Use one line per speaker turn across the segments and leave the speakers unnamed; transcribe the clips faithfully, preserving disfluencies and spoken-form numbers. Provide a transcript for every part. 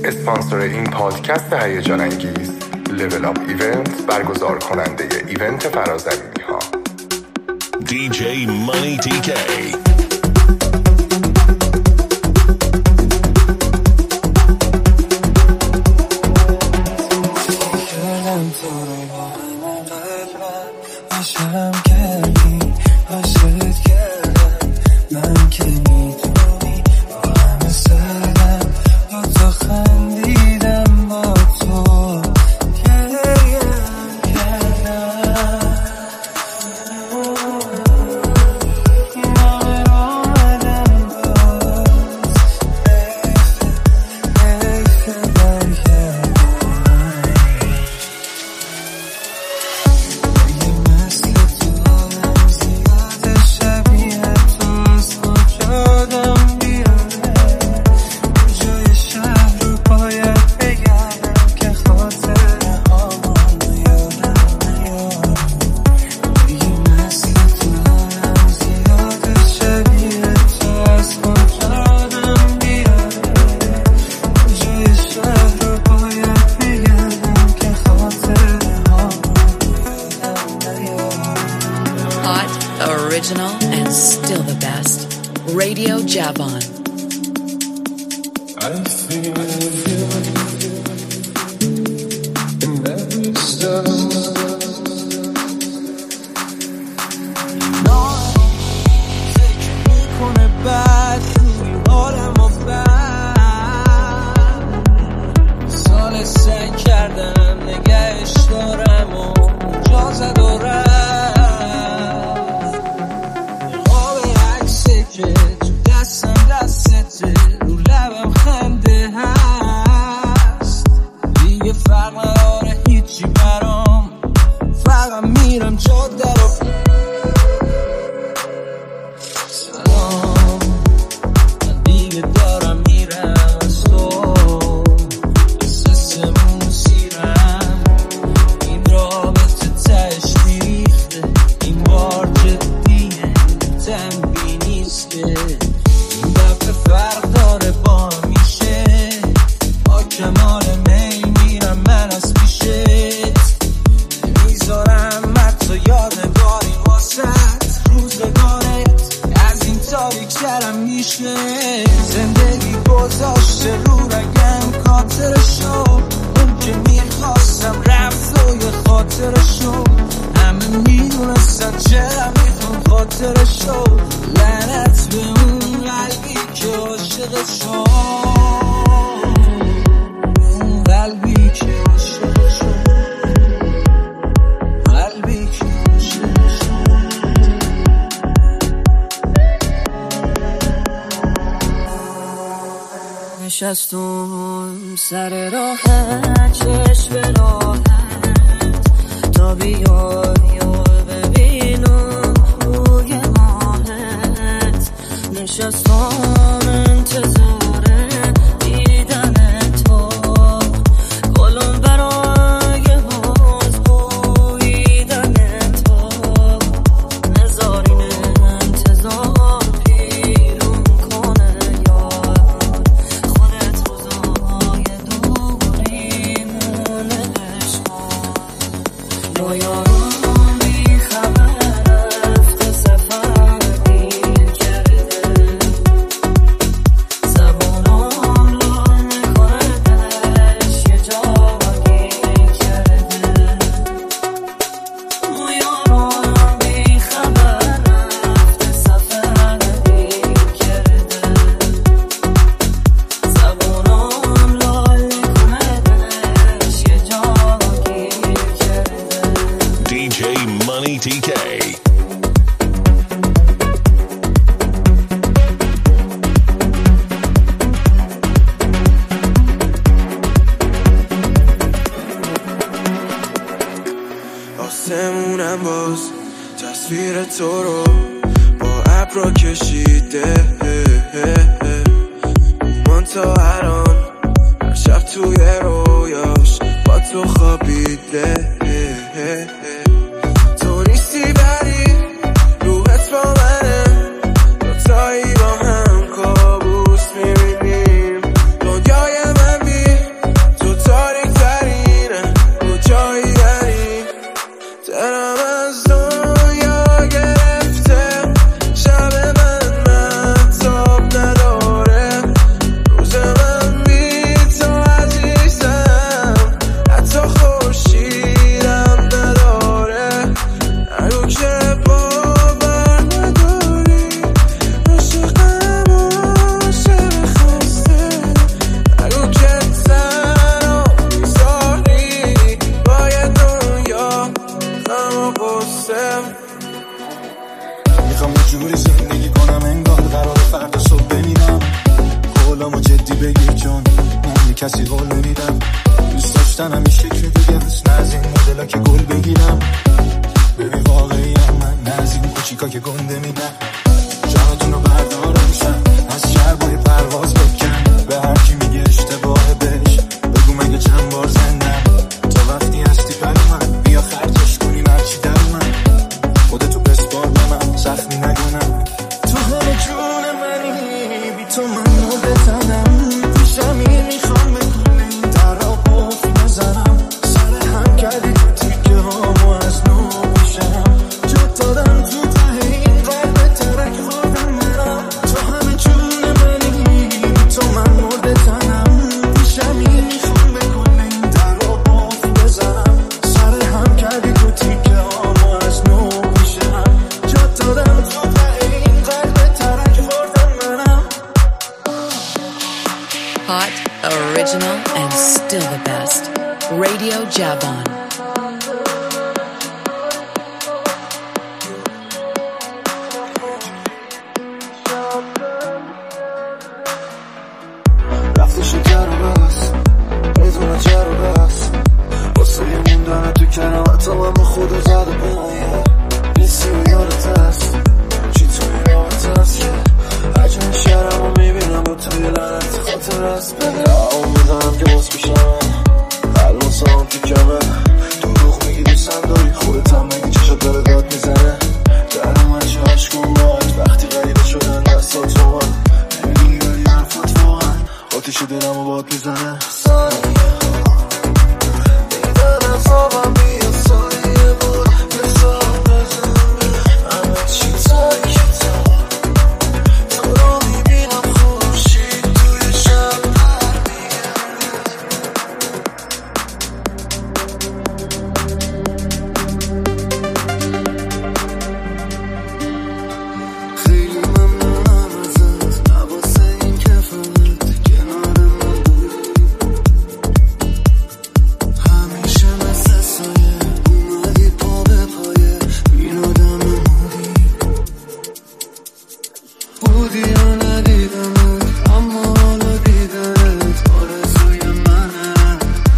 اسپانسر این پادکست هیجان انگیز لول اپ ایونت برگزار کننده ایونت فرازمینی ها دی جی Money تی کی.
Original and still the best. Radio Javon.
I feel it in every step. No, فکر میکنه بعد روی حالم و بعد سال سعی کردم نگهش دارم و جا زد و رفت. رو لبم خنده هست دیگه فرق نداره هیچی برام، فقط میرم جاده رو سلام من دیگه دارم میرم از تو سسمون سیرم این رابطه تش ریخته این بار جدیه تنبی نیست که فرق داره با میشه با کمال میل میرم من از پیشت میذارم حتی یادگاری واسد روزگارت از این تاریک ترم میشه زندگی گذاشته رو رگم خاطرشو اون که میخواستم رفت و یه خاطرشو همه میدونستن چرا میخوام خاطرشو لعنت به اون قلبی که عاشق شو اون قلبی که عاشق شو قلبی که عاشق شو نشستم سر راحت چشم راحت تا بیای و ببینم روی ماهت نشستم انتظار دیدن تو گلم برای باز بویدن تو نزارین انتظار پیرون کنه یار خودت روزای دوریمون عشقان یا یارو بی خبر رفته سفر دیر کرده زبونم لال میکنه دلش یه جا گیر کرده ما یارو بی خبر رفته سفر دیر کرده زبونم لال میکنه دلش یه جا گیر کرده
دی جی Money تی کی.
آسمونم باز تصویر تو رو با ابرا کشیده من تا الان هر شب توی رویاش با تو خوابیده تو نیستی ولی روحت با منه دوتایی با هم کابوس میبینیم دنیای من بی
حالامو جدی بگیر جون من کسی قول نمیدم دوست داشتن هم این شکل دیگه بس نه از این مدلا که گل بگیرم ببین واقعی هم من نه از این کوچیکا که گنده میدم جانتون رو بردارمشم از شربای پرواز بکن به هر کی میگه اشتباه بهش بگو مگه چند بار زندم تا وقتی هستی پر من بیا خرجش کنیم هرچی در من خودتو بسپار به من زخمی نگونم تو همه جون منی بی تو من مرده تنم پیشمی میخوام به کل این در را بافی بزنم سر هم کردی تو تیکه هامو از نو پیشم جد دادم تو ته این قلب ترک خوردم منم تو همه جون منی بی تو من مرده تنم پیشمی میخوام به کل این در را بافی بزنم سر هم کردی تو تیکه هامو از نو پیشم جد دادم تو ته این قلب ترک خوردم منم
Hot, original, and still the best. Radio Javon.
رفتی شکر رو بس بدون جر رو بس واسه یه موندن تو کنارتم هم به خودو زده بایه نیستی و یادت هست چی تو یادت هست که هرچون شهرم رو میبینم با توی لعنت خاطر هست بده آم میزنم که باز پیشمه قلبم هم تو کمه دروغ میگی دوستم داری خودت هم مگه چشات داره داد میزنه درم هرچه عشق کن باید وقتی غریبه شدن دستات رو من نمیدونی ولی حرفات واقعا آتیش دلم رو باد میزنه سانیه دیدن از آبم بیا سایه بود بزار بزن همه چی تاکی تا تو رو میبینم خورشید توی شب برمیگرد خیلی ممنونم ازت نواسه این که فقط کنار من بودی همیشه مثل سایه اومدی پا به پایه این آدم نمودی بودی یا ندیدمت اما حالا دیدنت آرزوی منه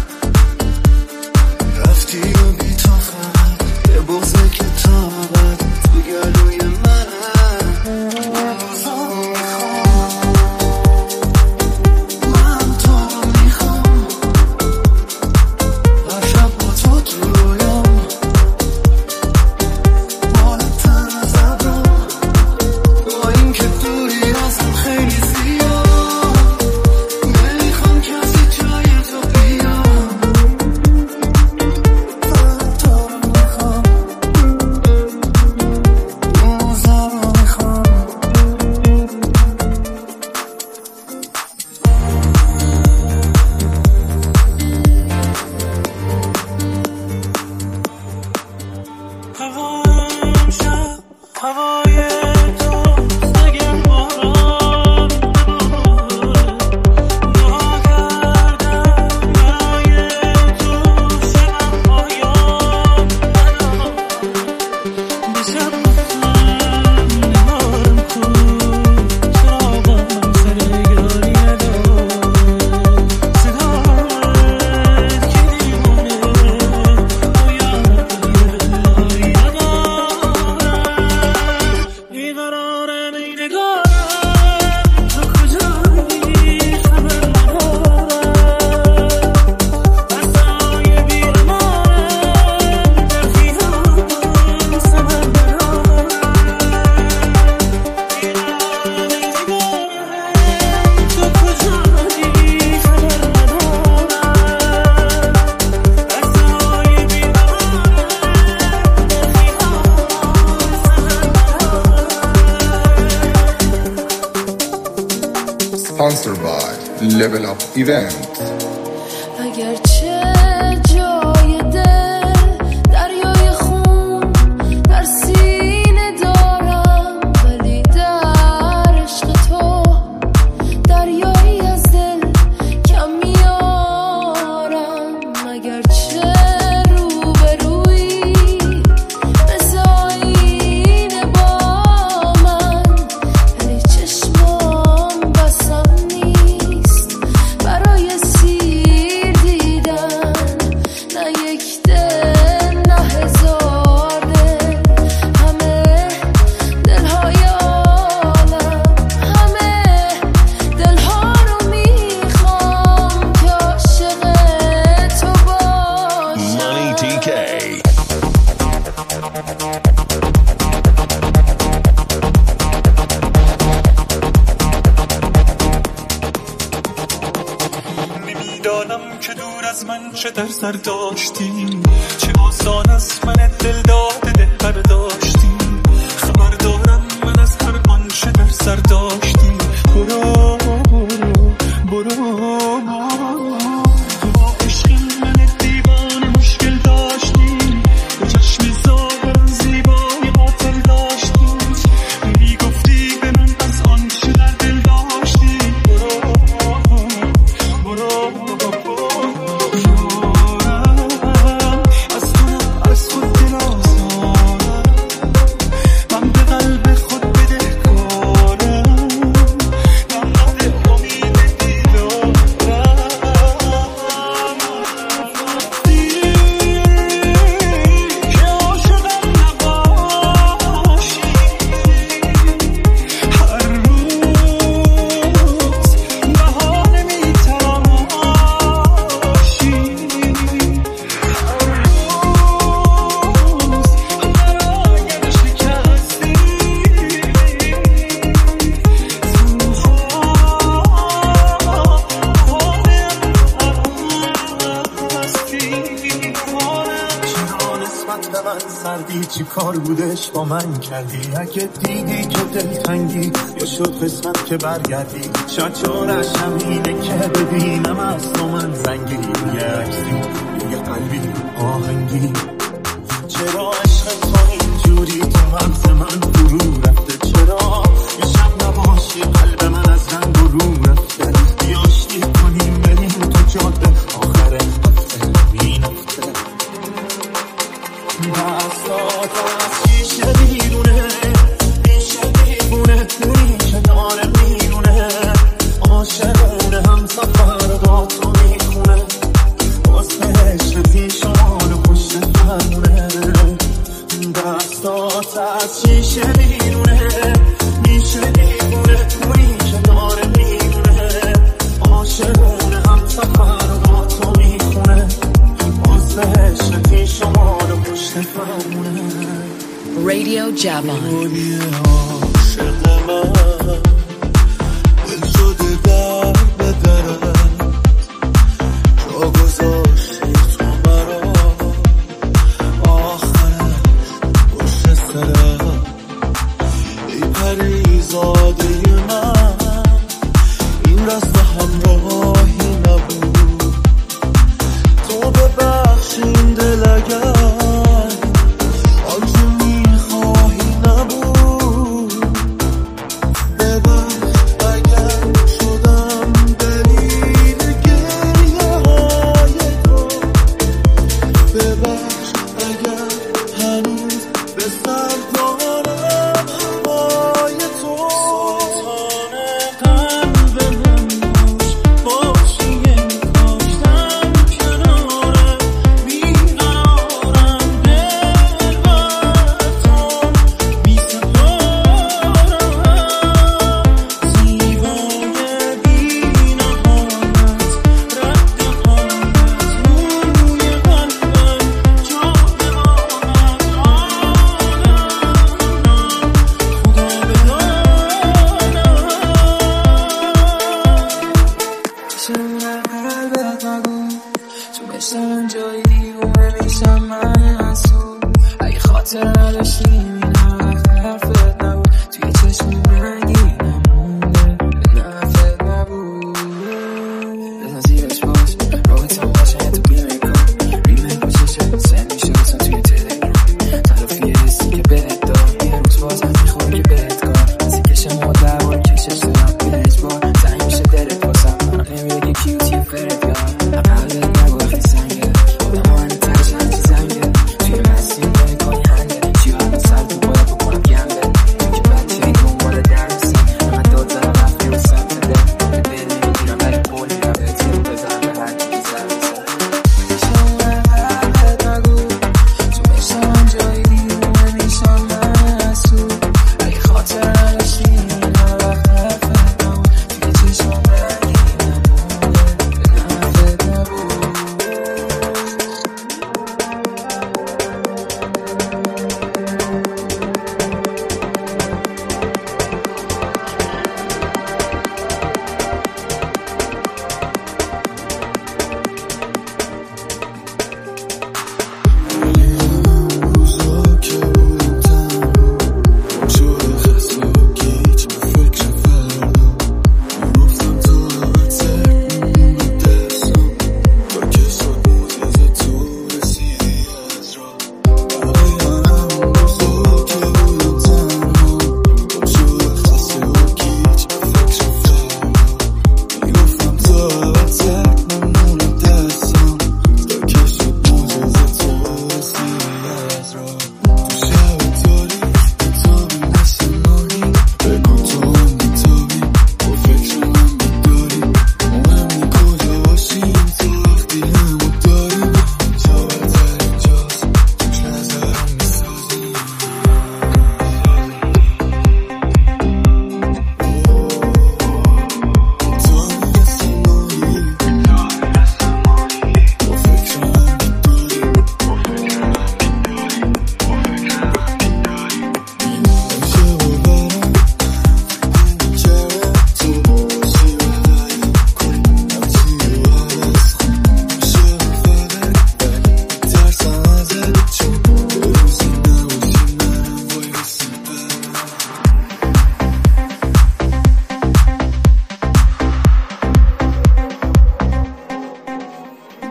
رفتی و بی تو فقط یه بغضه که تا بعد تو گلوی منه من روزامو میخوام من تو رو میخوام هر شب با تو تو رویام مال تن از ابرام با این که دوری ازم خیلی زیاد نمیخوام کسی جای تو بیام من تو رو میخوام روزامو میخوام هوام شب هوای تو سگم باران ناگردم برای تو شبم پایان به شب گفتم نهارم کن چراغم سر یاری ندار صدایت که دیوانه تو یاری ندارم بیقرارم ای نگارم تو کجایی خبر ندارم بسای بی امانم در خیابان سمر ندارم بیقرارم ای نگارم تو کجایی خبر ندارم بسای بی امانم در خیابان سمر
Sponsored by Level Up Events.
اگرچه جای دل دریای خون در سینه دارم ولی در عشق تو دریایی از دل کم میارم اگرچه روبرویی مثل آینه با من ولی چشمام بسم نیست
میدانم که دور از من چه در سر داشتی، چه آسان است من دل داده دل برداشتی. خبر دارم من از هر آنچه در سر داشتی. برو برو برو تو با عشق من دیوان مشکل داشتی، با چشم زاغ زیبای قاتل داشتی. میگفتی به من از آنچه در دل داشتی. برو برو برو از خودم از خود دل آزارم، من به قلب خود بده کارم، نماد امید دیدارم. که عاشقم نباشی، هر روز بهانه میتراشی، هر روز برایم شکستی. چرا نسبت به من سردی؟ چی کار بودش با من کردی؟ اگه دیدی که دلتنگی یا شد قسمت که برگردی، شاید چارشم اینه که ببینم از تو من زنگی، یه عکسی یه قلبی آهنگی. چرا عشق تو اینجوری تو مغز من فرو رفته؟ چرا یه شب نباشی قلب من از رنگ و رو رفته؟ بیاشتی کنیم بریم تو جاده آخر هفته این هفته. دستات از شیشه بیرونه، میشه دیوونه، میشه داره میرونه، عاشقونه هم سفر با تو میخونه، واسه عشق پیشان و پشت فرمونه. دستات از شیشه بیرونه، میشه دیوونه، میشه داره میرونه، عاشقونه هم سفر با تو میخونه، واسه عشق پیشان و پشت فرمونه.
Radio Javan.
عاشق من دل شده در به درت، جا گذاشتی تو مرا آخر پشت سرت. ای پریزاده من این رسته همراهی نبود، تو ببخشی این دل اگر آنچه میخواهی نبود. ببخش اگر شدم دلیل گریه های تو، ببخش اگر هنوز به سر دارم هوای تو. سلطان قلب من باش، باشی کاشتم کنارم، بیقرارم دل بر تو میسپارم. زیبای بی نهایت رد قامت روی قلبم جا بماند. خدا بداند چون قلبت نگو، تو مثل من جایی و بمیشم من مسئول. اگه خاطر نداشتی میدم وقت حرفت نبود، توی چشم رنگی نمونده نه حرفت نبود. بزن زیرش باش رویت هم باشه تو بیمه کن، ریمه پوششه سن میشه بسن توی تلگرام. تلافی حسی که بهت داد یه روز بازم میخوام که بهت کار کسی کشم و در بار کشش دارم بهش بار زنگ میشه دلت باسم. من نمیگه کیوتی و فرد یار قلبت نگو وقتی سنگه، آدم ها هنه ترشن چی زنگه، توی مسیم بره کنی هنده چی هم سر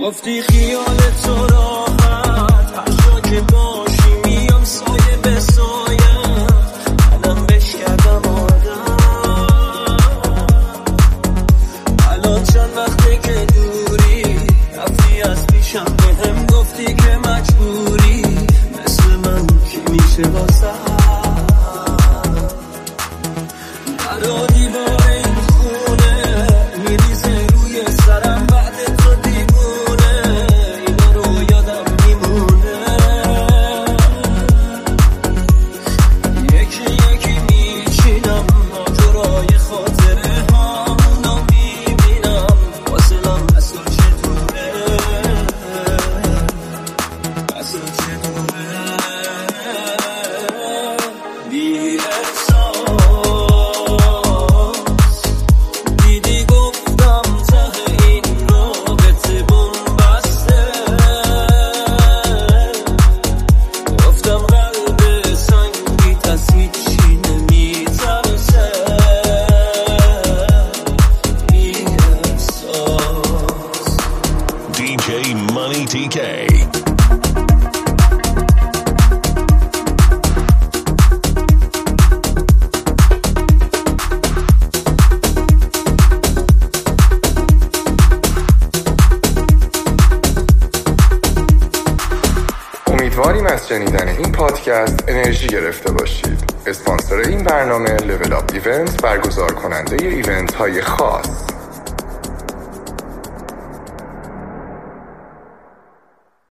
گفتی خیال تو راحت هر جا که باشی میام سایه به سایم منم بش کردم آدم الان چند وقته که دوری رفتی از پیشم به هم گفتی که مجبوری مثل من کی میشه واسه برا دیوار این خونه میریزه روی سرم بعد تو دیوونه اینا رو یادم میمونه یکی یکی میچینم ماجرای خاطره هامونو میبینم واسلم از تو چطوره از تو چطوره بی احساس دیدی گفتم ته این رابطه بون بسته گفتم قلب سنگیت از هیچی نمیترسه بی احساس
دی جی Money تی کی. امیدواریم از شنیدن این پادکست انرژی گرفته باشید. اسپانسر این برنامه لول آپ ایونت، برگزار کننده ایونت های خاص.